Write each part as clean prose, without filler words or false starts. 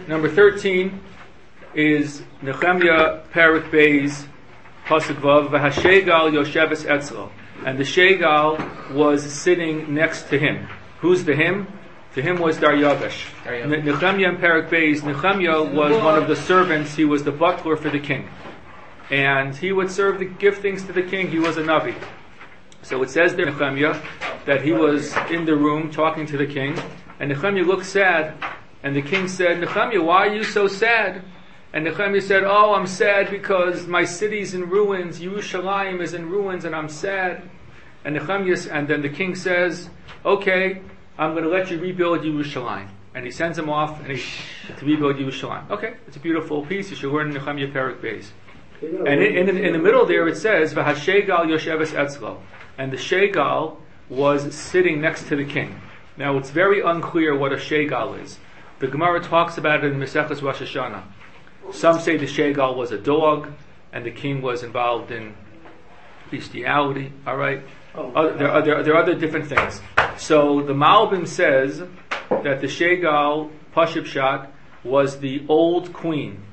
number 13 is Nehemiah Perek Beis Pasuk Vav V'Hashegal Yosheves Etzlo, and the Shegal was sitting next to him. Who's the him? The him was Daryavesh. Nehemiah and Perek Beis. Nehemiah was one of the servants. He was the butler for the king, and he would give things to the king. He was a navi. So it says there, Nehemiah, that he was in the room talking to the king, and Nehemiah looked sad, and the king said, Nehemiah, why are you so sad? And Nehemiah said, oh, I'm sad because my city's in ruins, Yerushalayim is in ruins, and I'm sad. And then the king says, okay, I'm going to let you rebuild Yerushalayim. And he sends him off to rebuild Yerushalayim. Okay, it's a beautiful piece. You should learn Nehemiah Perek Beis. And in the middle there it says, V'Hashegal Yosheves Etzlo. And the Shegal was sitting next to the king. Now it's very unclear what a Shegal is. The Gemara talks about it in Maseches Rosh Hashanah. Some say the Shegal was a dog, and the king was involved in bestiality. All right. There are other different things. So the Malbim says that the Shegal Pashib Shat was the old queen,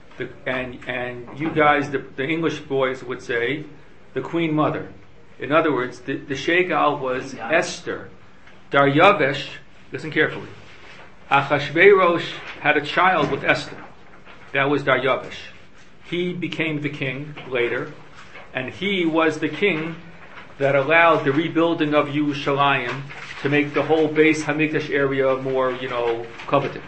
and you guys, the English boys, would say the queen mother. In other words, the Shegal was Esther. Daryavesh, listen carefully. Achashverosh had a child with Esther. That was Daryavesh. He became the king later, and he was the king that allowed the rebuilding of Yerushalayim to make the whole Beis Hamikdash area more, coveted.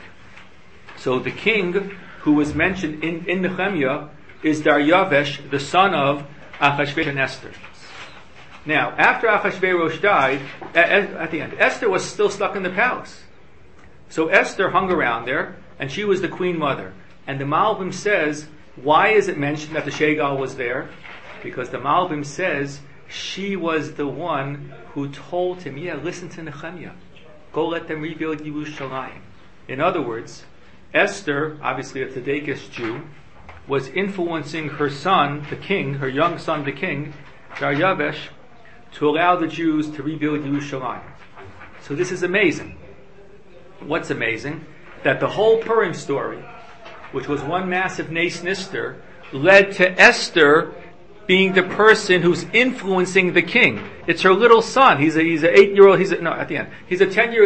So the king who was mentioned in Nehemiah is Daryavesh, the son of Achashverosh and Esther. Now, after Achashverosh died, at the end, Esther was still stuck in the palace. So Esther hung around there, and she was the queen mother. And the Malbim says, why is it mentioned that the Shegal was there? Because the Malbim says she was the one who told him, listen to Nehemiah. Go let them rebuild Yerushalayim. In other words, Esther, obviously a Tzedekis Jew, was influencing her son, the king, her young son, the king, Daryavesh, to allow the Jews to rebuild Yerushalayim. So this is amazing. What's amazing? That the whole Purim story, which was one massive Nes Nister, led to Esther being the person who's influencing the king. It's her little son. He's an 8-year-old. He's a 10-year-old.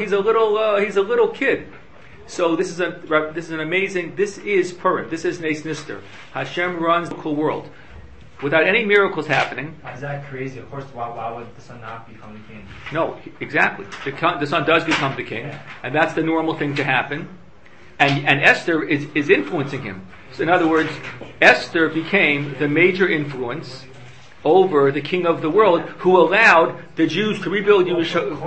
He's a little kid. So this is an amazing. This is Purim. This is Nes Nister. Hashem runs the whole world without any miracles happening. Is that crazy? Of course, why would the son not become the king? No, exactly. The son does become the king, and that's the normal thing to happen. And Esther is influencing him. So in other words, Esther became the major influence over the king of the world, who allowed the Jews to rebuild Yerushalayim.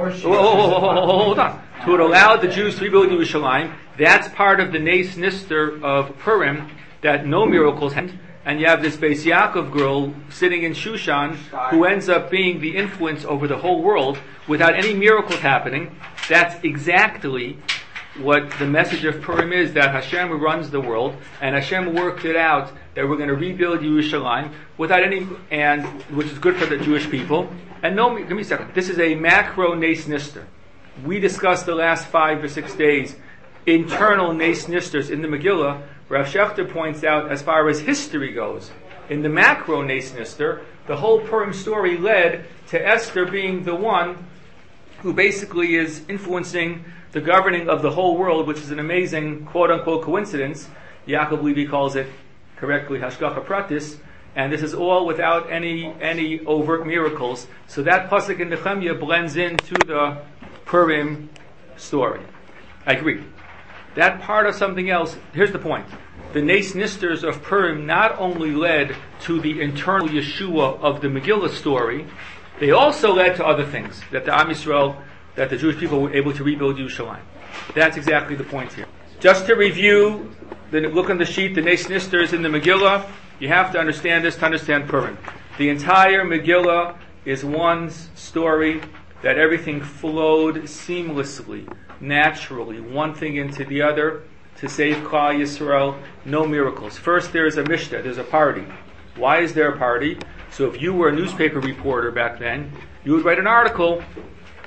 Hold on. Who allowed the Jews to rebuild Yerushalayim. That's part of the Nes Nister of Purim, that no miracles happened. And you have this Beis Yaakov girl sitting in Shushan, who ends up being the influence over the whole world without any miracles happening. That's exactly what the message of Purim is, that Hashem runs the world, and Hashem worked it out that we're going to rebuild Yerushalayim without any, and which is good for the Jewish people. And give me a second. This is a macro Nes Nister. We discussed the last 5 or 6 days internal Nes Nisters in the Megillah. Rav Shechter points out, as far as history goes, in the macro Nes Nister, the whole Purim story led to Esther being the one who basically is influencing the governing of the whole world, which is an amazing quote-unquote coincidence. Yaakov Levi calls it correctly Hashgacha Pratis, and this is all without any overt miracles. So that pasuk in Nehemiah blends into the Purim story. I agree. That part of something else. Here's the point: the Nes Nisters of Purim not only led to the internal Yeshua of the Megillah story, they also led to other things, that the Am Yisrael, that the Jewish people were able to rebuild Yerushalayim. That's exactly the point here. Just to review, look on the sheet, the Nes Nisters in the Megillah. You have to understand this to understand Purim. The entire Megillah is one story, that everything flowed seamlessly, naturally, one thing into the other, to save Klal Yisrael. No miracles. First there is a Mishnah, there's a party. Why is there a party? So if you were a newspaper reporter back then, you would write an article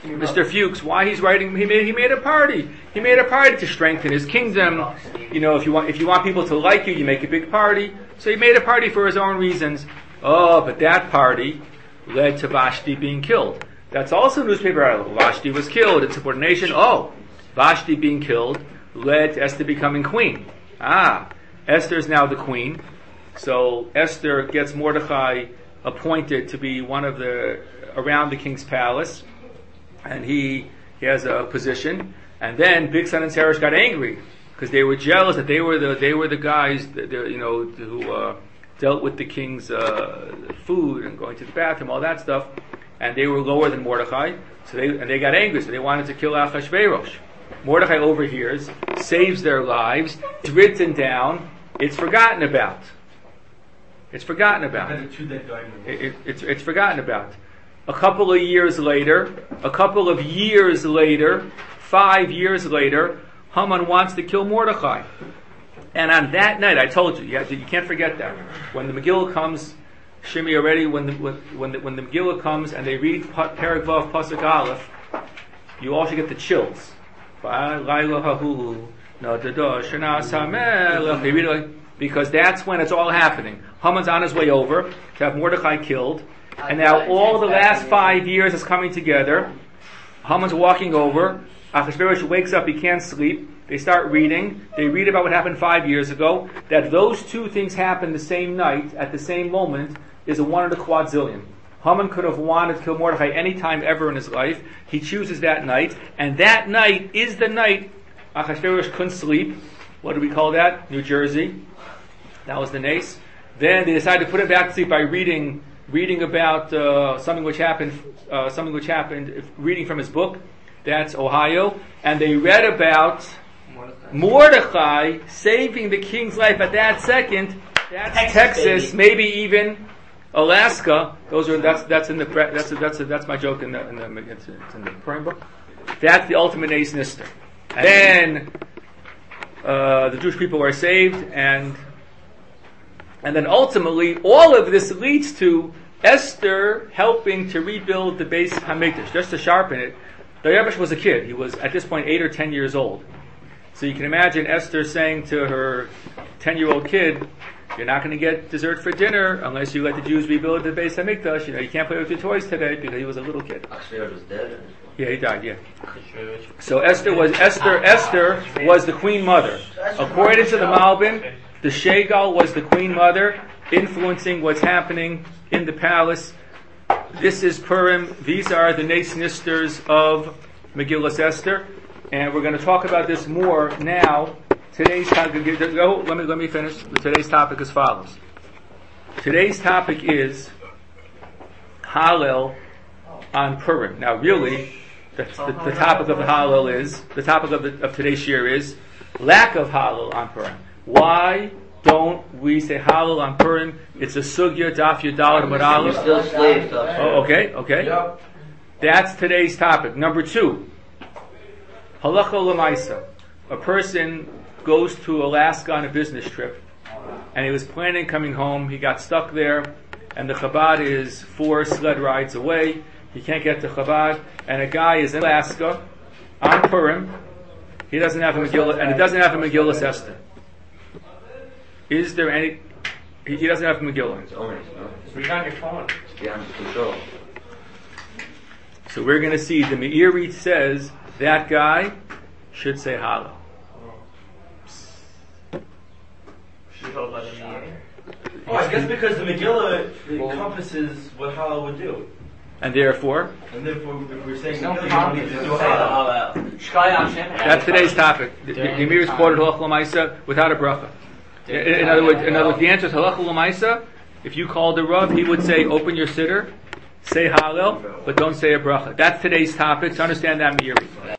Mr. Fuchs, why he's writing? He made a party. He made a party to strengthen his kingdom. You know, if you want people to like you, you make a big party. So he made a party for his own reasons. Oh, but that party led to Vashti being killed. That's also a newspaper article. Vashti was killed in subordination. Oh, Vashti being killed led to Esther becoming queen. Esther is now the queen. So Esther gets Mordechai appointed to be one of around the king's palace, and he has a position. And then Bigsan and Teresh got angry because they were jealous that they were the guys who dealt with the king's food and going to the bathroom, all that stuff, and they were lower than Mordechai. So they got angry, so they wanted to kill Achashverosh. Mordechai overhears, saves their lives, it's written down, it's forgotten about. It's forgotten about. It's forgotten about. A couple of years later, 5 years later, Haman wants to kill Mordechai. And on that night, I told you, you can't forget that. When the Megillah comes, Shimi already, when the Megillah comes and they read Perek Vav Pasuk Aleph, you all should get the chills. They read it because that's when it's all happening. Haman's on his way over to have Mordechai killed, and now all the last 5 years is coming together. Haman's walking over. Achashverosh wakes up, he can't sleep. They start reading. They read about what happened 5 years ago. That those two things happened the same night, at the same moment, is a 1 in a quadrillion. Haman could have wanted to kill Mordechai any time ever in his life. He chooses that night, and that night is the night Achashverosh couldn't sleep. What do we call that? New Jersey. That was the nace. Then they decided to put him back to sleep by reading about something which happened, reading from his book. That's Ohio. And they read about Mordechai saving the king's life at that second. That's Texas, maybe even Alaska. That's my joke in the Purim book. That's the ultimate ace nister. And then the Jewish people are saved, and then ultimately all of this leads to Esther helping to rebuild the Beis Hamikdash. Just to sharpen it, Dayabash was a kid. He was at this point 8 or 10 years old. So you can imagine Esther saying to her 10-year-old kid, "You're not going to get dessert for dinner unless you let the Jews rebuild the Beis Hamikdash. You can't play with your toys today," because he was a little kid. Achashverosh was dead. Yeah, he died. Yeah. So Esther was the queen mother. According to the Malbim, the Shegal was the queen mother, influencing what's happening in the palace. This is Purim. These are the Nes Nisters of Megillas Esther, and we're going to talk about this more now. Today's topic. Let me finish. Today's topic is as follows. Today's topic is Hallel on Purim. Now, really, the topic of the Hallel is the topic of today's shir is lack of Hallel on Purim. Why don't we say Hallel on Purim? It's a sugya, daf yudal and aleph. Still slaves. Oh, okay. Yep. That's today's topic. Number 2, halacha l'maisa. A person goes to Alaska on a business trip, and he was planning coming home. He got stuck there, and the Chabad is 4 sled rides away. He can't get to Chabad, and a guy is in Alaska on Purim. He doesn't have a Megillah, and he doesn't have a Megillah Esther. Is there any? He doesn't have a Megillah. It's owners, no? Read on your phone. It's beyond his control. So we're going to see the Meiri says that guy should say Hallel. I guess because the Megillah encompasses what Hallel would do. And therefore, if we're saying no Megillah, problem. you need to do Hallel. that's today's topic. The Meiri is quoted Halach L'Maisa without a bracha. In other words, the answer is Halach L'Maisa. If you called the Rav, he would say, open your siddur, say Hallel, but don't say a bracha. That's today's topic. To understand that Meiri.